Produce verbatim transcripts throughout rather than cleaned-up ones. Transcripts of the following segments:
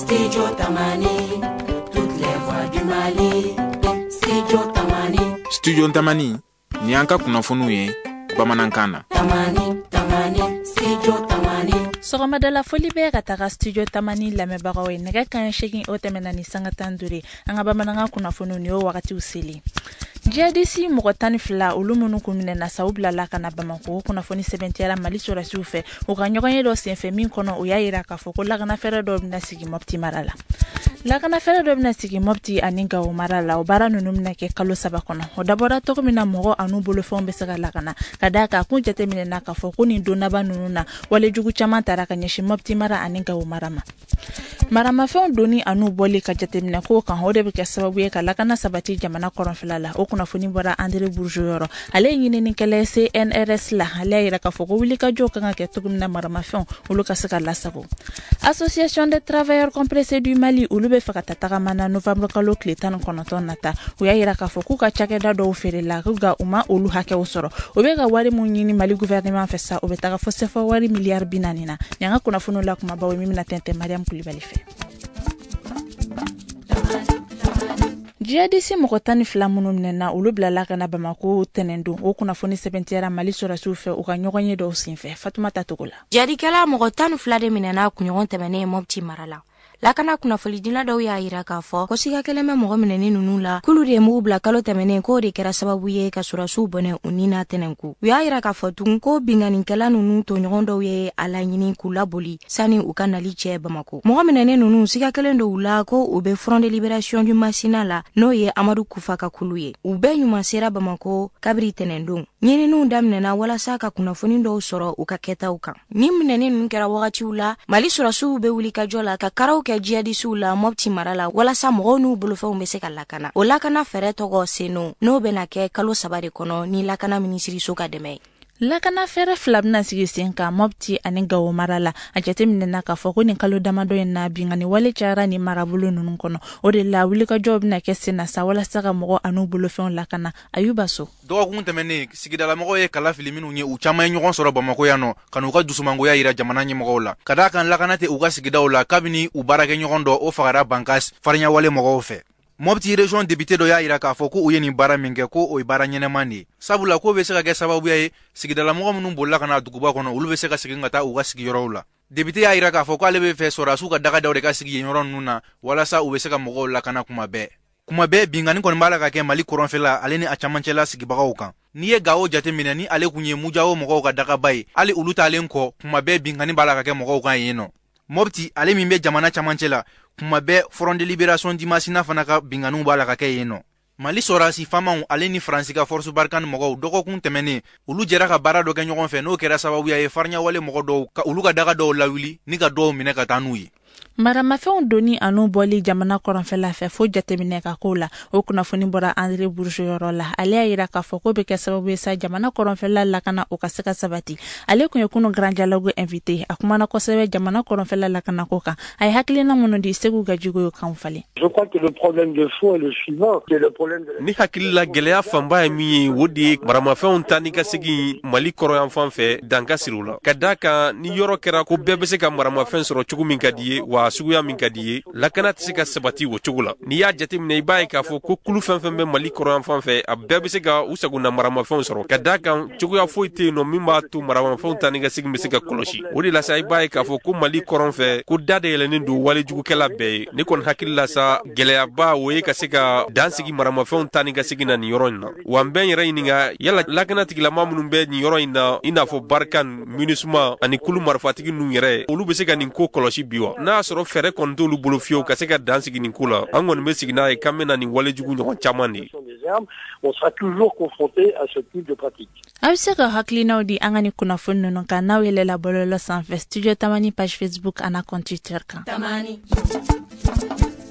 Studio Tamani, toutes les voix du Mali. Studio Tamani. Studio Tamani, Nyanka Kunafunuye, Bamanankana. Tamani, Tamani, Studio Tamani. Sogoma de la folie be gataga Studio Tamani la me bagawe nega kan shaking otemena ni sangatan dure anga bamananga kunafunu ni o wakati usili. J D C mugotani fla ulumunu kumine na saubla la kana bamako kuna foni sebentiara mali sura sufe ukanyoganye do senfe min kono uyayira kafoko la kana fere do na sigi mopti marala la kana fere do na sigi mopti aninga o marala o bara nunumna ke kalo saba kono o dabora to mina mogo anu bolo fombe saka la kana kadaka kunjete mine na kafoko ni dona banununa wale jugu chama taraka nyeshi mopti mara aninga o marama marama fe doni anu boli ka jete mine ko kan hode be ke sababu ye kala kana sabati jamana koron filala o kuna foni bora André Bourgeois ale nyine ni kele C N R S la ale ira ka foko wili ka joka nga ke tugumna marama fe ulu ka saka la sabo Association des travailleurs compressés du Mali ulube fakata tagamana novembre ka lokle tan konoton nata uya ira ka foko ka chake da do fere la ruga uma ulu hake usoro obega wari munyini Mali gouvernement fessa obetaka fosse fo wari milliard binanina nyanga kuna funu la kuma bawe mimi na tente Mariam Koulibaly fe J D C mokotani flamunu mnena ulubla la kana bamako tenendu o kuna foni sebentiara mali sura sufe o kanyogonye do sinfe Fatuma Tatogola Jadi kala mokotani flade minena kunyogon temene mopti marala lakana kuna folidina daw ya ira ka fo ko siga keleme mo gomene nunu la kulu de mo bla kalo temene ko de kera sababu ye ka sura su bone unina tenenku ya ira ka fo tun ko bingani kala nunu to nyondo ye ala nyini kula boli sani ukana liche bamako mo gomene nunu siga kelendo ula ko ube Front de Libération du Masina la no ye Amadou Koufa ka kuluye ube nyuma sera bamako kabri tenendung nyini nu damne na wala saka kuna fonindo soro ukaketa uka nimne nenu kera wakati ula mali sura su ube ulika jola ka karao ke jiadi sula mopti marala wala sa mogonu bulufa umbese kalakana o lakana fere togo seno no benake kalo sabari kono ni lakana ministri soka deme lakana fere flabna sigi senka mopti aninga o marala ajete minena ka foko ni kalo damado na bingani wale chara ni marabulu nunun kono o de la wulika job na kesina sa wala saka mogo anu bulufon lakana ayuba so do kun temene sigidala mogo ye kala filiminu nye u chama nyogon soro bamako yano kanu ka dusumango ya ira jamana nye mogo la kada kan lakana te uga sigidaula kabini u barake nyogon do o fagara bankas farnya wale mogo fe Mopti region député do ya ira ka foko u yeni bara minge ko o ibara nyene mandi sabula ko be seka ke sababu ya sigidala mogo munun bolla kana dukuba kono ulu be seka siginga ta uga sigi yorola député ya ira ka foko ale be fe sora suka daga dawde ka sigi yoron nuna wala sa u be seka mogo la kana kuma be kuma be bingani kon bala ka ke Mali koron fela ale ni achamanchela sigi bagaw kan ni ye gawo jate minani ale kunye mujawo mogo ka daga bay ale uluta alen ko kuma be bingani bala ka ke mogo kan yeno Mopti ale mimbe jamana chamanchela kuma be Front de Libération du Masina fanaka binganu bala ka ke yeno Mali sora si fama ale ni France ka force barkan mogo doko kun temene ulu jera ka bara do ke nyogon fe no kera sababu ya e farnya wale mogo do ka ulu ka daga do lawili ni ka do mine ka tanuyi marama fe doni anu boli jamana koron fela fe fo jate mine ka kola o kuna foni bora André Bourgeois la ale ayira ka foko be ke sababu sa jamana koron fela la kana o ka seka sabati ale kunye kuno grand dialogue invité akuma na ko sebe jamana koron fela la kana koka ay haklina mono di segu gajugo yo kan fale je crois que le problème de fond est le suivant c'est le problème de ni hakilla gelea famba mi wodi marama fe on tani ka segi Mali koron fan fe danka sirula kadaka ni yoro kera ko bebe se ka marama fe soro chugu min kadiye wa suguya min kadiye lakana tsika sabati wo chugula ni ya jati min ibai ka fo ko kulu fen fen be Mali koron fan fe abbe se ka usaguna marama fe soro kadaka chuguya foite no mimba tu marama fe tani ga sigi misika koloshi wodi la sai bai ka fo ko Mali koron fe ko dade yele ni do wali jugu kala be ni kon hakilla sa gelea ba wo ka sika dansigi marama fe tani ga sigi na ni yoronna wamben reininga yala lakana tigila mamunum be ni yoroina ina fo barkan munisma ani kulu marfatigi nu yere ulu be sika ni ko koloshi biwa na soro fere konto lu bolofio ka seka dansigi ni kula angon me signa e kamena ni wale jugu nyon chamani on sera toujours confronté à ce type de pratique Abseka haklina odi angani kuna funno non ka nawele la bololo sans Studio Tamani page Facebook ana compte Twitter kan Tamani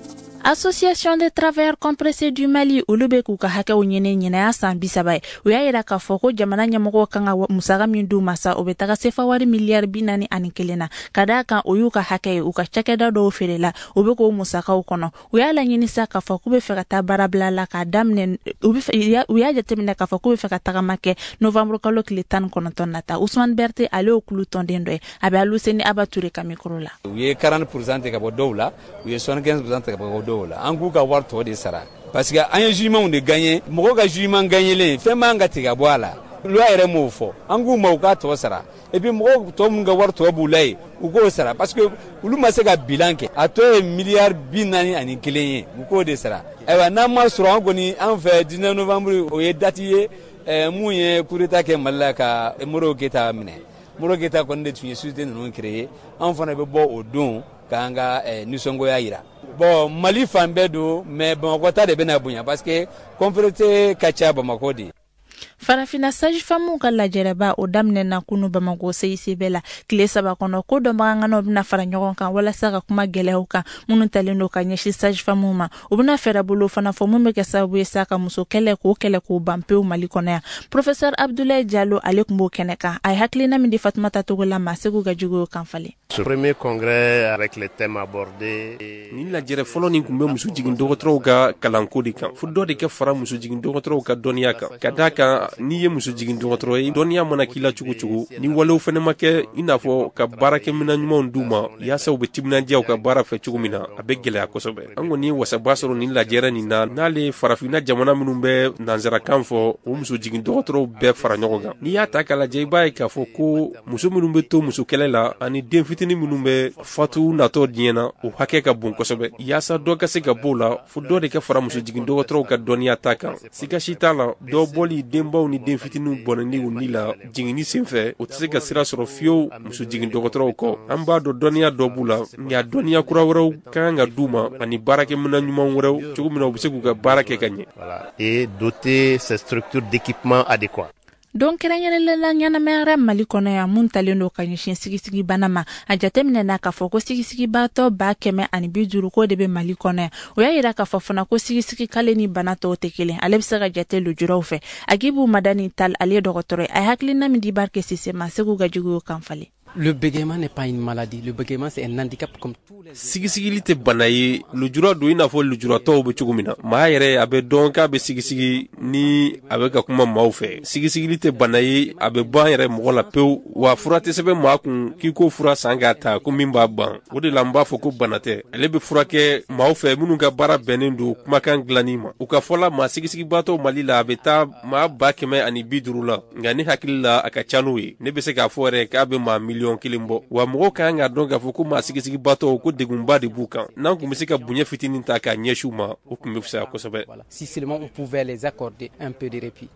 Association des travailleurs compressés du Mali olu be k'u ka hakɛw ɲini ɲinaya san bisaba ye u y'a yira k'a fɔ ko jamana ɲɛmɔgɔw kan ka musaga min d'u ma sa o be taga sefa wari miliyari bi naani ani kelen na ka daa kan o y'u ka hakɛ ye u ka cakɛda dɔw feerela u be k'o musakaw kɔnɔ u y'a laɲini sa k'a fɔ k'u be fɛ ka taa baarabila la k'a daminɛ u y'a jateminɛ k'a fɔ k'u be fɛ ka tagama kɛ novembre kalo tile tan ni kɔnɔntɔn nata Ousmane Berté ale y'o kulu tɔnden dɔ ye a be Aluseni Aba Ture ka mikro la u ye quarante pour cent ka bɔ dɔw la u ye soixante-quinze pour cent ka bɔ dɔw la an k'u ka wari tɔ de sara parce que an ye jugement de gagner mɔgɔ ka jugement gagner fɛn man ka tigɛ bɔ a la loi yɛrɛ m'o fɔ an k'u ma u ka tɔ sara et puis mɔgɔ tɔ mun ka wari tɔ b'u la ye u k'o sara parce que olu ma se ka bilan kɛ a tɔ ye miliyari bi naani ani kelen ye u k'o de sara ayiwa n'an ma sɔrɔ an kɔni an fɛ dix-neuf novembre o ye date ye mun ye coup d'état kɛ Mali la ka Modibo Keyita minɛ Modibo Keyita kɔni de tun ye société ninnu créé an fana bɛ bɔ o don k'an ka nisɔngoya yira bon Mali fan bɛɛ don mais Bamakɔ ta de bɛna bonya parce que conférence ka ca Bamakɔ de. Farafina sajifamu ka lajɛrɛba o daminɛna kunu Bamako C I C B la tile saba kɔnɔ ko dɔnbaganganaw bɛna fara ɲɔgɔn kan walasa ka kuma gɛlɛyaw kan minnu talen don ka ɲɛsin sajifamu ma u bɛna fɛɛrɛ bolo fana fɔ mun bɛ kɛ sababu ye sa ka muso kɛlɛ k'o kɛlɛ k'o ban pewu Mali kɔnɔ yan Professeur Abdoulaye Diallo ale tun b'o kɛnɛ kan a ye hakilina min di Fatumata Togola ma Segu Gajugu y'o kan falen. Ce premier congrès avec les thèmes abordés ni lajɛrɛ fɔlɔ nin kun bɛ muso jigin dɔgɔtɔrɔw ka kalanko de kan fo dɔ de kɛ fara muso jigin dɔgɔtɔrɔw ka dɔnniya kan ka d'a kan n'i ye muso jigin dɔgɔtɔrɔ ye dɔnniya mana k'i la cogo cogo ni walew fɛnɛ ma kɛ i n'a fɔ ka baarakɛminɛn ɲumanw d'u ma yaasa u bɛ timinandiya u ka baara fɛ cogo min na a bɛ gɛlɛya kosɛbɛ an kɔni ye wasaba sɔrɔ nin lajɛrɛ nin na n'ale farafina jamana minnu bɛ nansarakan fɔ o muso jigin dɔgɔtɔrɔw bɛɛ fara ɲɔgɔn kan n'i y'a ta k'a lajɛ i b'a ye k'a fɔ ko muso minnu bɛ to muso kɛlɛ la ani den fitinin minnu bɛ fatu natɔ diɲɛ na o hakɛ ka bon kosɛbɛ yaasa dɔ ka se ka b'o la fo dɔ de ka fara muso jigin dɔgɔtɔrɔw ka dɔnniya ta kan siga si t'a la dɔ bɔli denbaw ni den fitininw bɔnɛni u ni la jiginni senfɛ o tɛ se ka sira sɔrɔ fiyewu muso jigin dɔgɔtɔrɔw kɔ an b'a dɔn dɔnniya dɔ b'u la nka dɔnniya kura wɛrɛw ka kan ka d'u ma ani baarakɛminɛn ɲuman wɛrɛw cogo min na u bɛ se k'u ka baara kɛ ka ɲɛ et doter ces structures d'équipement adéquat. Don kɛrɛnkɛrɛnlela ɲɛnamayara Mali kɔnɔ yan mun talen don ka ɲɛsin sigisigi bana ma a jateminɛna k'a fɔ ko sigisigibaatɔ ba kɛmɛ ani bi duuru ko de bɛ Mali kɔnɔ yan o y'a yira k'a fɔ fana ko sigisigi kale ni bana tɔw tɛ kelen ale bɛ se ka jate lujuraw fɛ Agibu Madani Tal ale ye dɔgɔtɔrɔ ye a ye hakilina min di Barke Sise ma Segu Gajugu y'o kan falen. Le bégaiement n'est pas une maladie. Le bégaiement, c'est un handicap comme tous les... Sigisigili tɛ bana ye lujura don i n'a fɔ lujuratɔw bɛ cogo min na maa yɛrɛ a bɛ dɔn k'a bɛ sigisigi ni a bɛ ka kuma maaw fɛ sigisigili tɛ bana ye a bɛ ban yɛrɛ mɔgɔ la pewu wa fura tɛ sɛbɛn maa kun k'i ko fura san k'a ta ko min b'a ban o de la n b'a fɔ ko bana tɛ ale bɛ furakɛ maaw fɛ minnu ka baara bɛnnen don kumakan dilanni ma u ka fɔla maa sigisigibaatɔ Mali la a bɛ taa maa ba kɛmɛ ani bi duuru la nka ne hakili la a ka ca n'o ye ne bɛ se k'a fɔ yɛrɛ k'a bɛ maa miliyɔn kelen bɔ wa mɔgɔw ka kan k'a dɔn k'a fɔ ko maa sigisigibaatɔw ko degunba de b'u kan n'an kun bɛ se ka bonya fitinin ta k'a ɲɛsin u ma o kun bɛ fisaya kosɛbɛ. Si seulement on pouvait les accorder un peu de répit.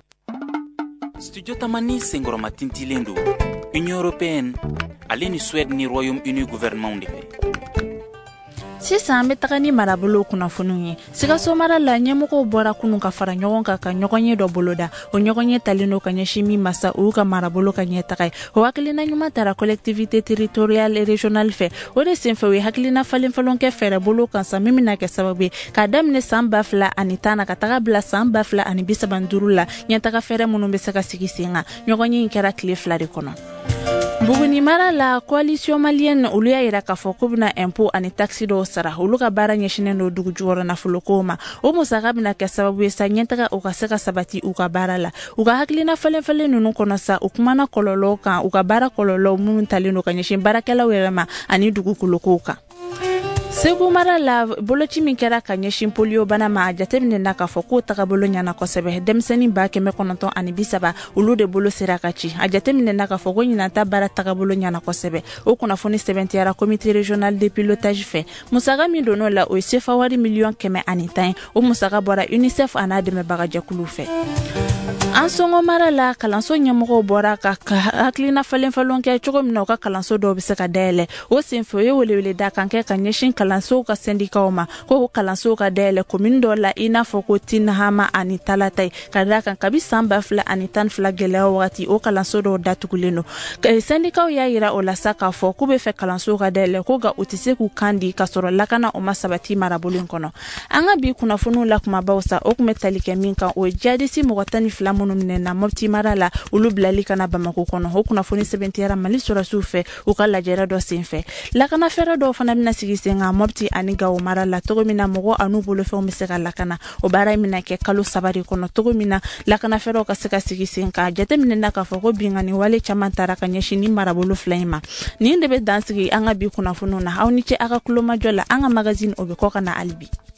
Studio Tamani senkɔrɔma tintilen don Union européenne ale ni Suède ni Royaume-Uni gouvernement de fɛ. Sisan an bɛ taga ni marabolo kunnafoniw ye Sikaso mara la ɲɛmɔgɔw bɔra kunun ka fara ɲɔgɔn kan ka ɲɔgɔnye dɔ boloda o ɲɔgɔnye talen don ka ɲɛsin min ma sa u ka marabolo ka ɲɛtaga ye o hakilina ɲuman taara collectivité territoriale et régionale fɛ o de senfɛ u ye hakilina falenfalen kɛ fɛɛrɛ bolo kan sa min bɛna kɛ sababu ye k'a daminɛ san ba fila ani tan na ka taga bila san ba fila ani bi saba ni duuru la ɲɛtaga fɛɛrɛ minnu bɛ se ka sigi sen kan ɲɔgɔnye in kɛra tile fila de kɔnɔ. Buguni mara la coalition malienne olu y'a yira k'a fɔ k'u bɛna impôt ani taxe dɔw sara olu ka baara ɲɛsinnen don dugu jukɔrɔ nafoloko ma o musaka bɛna kɛ sababu ye sa ɲɛtaga u ka se ka sabati u ka baara la u ka hakilina falenfalen ninnu kɔnɔ sa u kumana kɔlɔlɔw kan u ka baara kɔlɔlɔw minnu talen don ka ɲɛsin baarakɛlaw yɛrɛ ma ani dugukolokow kan. Segu mara la boloci min kɛra ka ɲɛsin polio bana ma a jateminɛna k'a fɔ k'o tagabolo ɲana kosɛbɛ denmisɛnnin ba kɛmɛ kɔnɔntɔn ani bi saba olu de bolo sera ka ci a jateminɛna k'a fɔ ko ɲinata baara tagabolo ɲana kosɛbɛ o kunnafoni sɛbɛntiyara comité régional de pilotage fɛ musaka min donn'o la o ye sefa wari miliyɔn kɛmɛ ani tan ye o musaka bɔra UNICEF a n'a dɛmɛbaga jɛkulu fɛ. An sɔngɔ mara la kalanso ɲɛmɔgɔw bɔra ka hakilina falenfalen kɛ cogo min na u ka kalanso dɔw bɛ se ka dayɛlɛ o senfɛ o ye welewele da kan kɛ ka ɲɛsin kalan kalansow ka sendikaw ma ko kalansow ka dayɛlɛ commune dɔ la i n'a fɔ ko Tinahama ani Talatai ka da kan kabi san ba fila ani tan fila gɛlɛya wagati o kalanso dɔw datugulen no sendikaw y'a yira o la sa k'a fɔ k'u bɛ fɛ kalansow ka dayɛlɛ ko ga u tɛ se k'u kan di ka sɔrɔ lakana o ma sabati marabolo in kɔnɔ an ka bi kunnafoniw la kumabaw sa o kun bɛ tali kɛ min kan o ye jadisi mɔgɔ tan ni fila minnu minɛna Mopti mara la olu bilali kana Bamako kɔnɔ o kunnafoni sɛbɛntiyara Mali sɔrɔsiw fɛ u ka lajɛrɛ dɔ senfɛ lakana fɛɛrɛ dɔw fana bɛna sigi sen kan Mopti ani Gao mara la togo min na mɔgɔ an'u bolofɛnw bɛ se ka lakana o baara in bɛna kɛ kalo saba de kɔnɔ togo min na lakana fɛɛrɛw ka se ka sigi sen kan jateminɛna k'a fɔ ko bingani wale caman taara ka ɲɛsin ni marabolo fila in ma nin de bɛ dansigi an ka bi kunnafoniw na aw ni ce a ka kulomajɔ la an ka magazine o bɛ kɔ ka na hali bi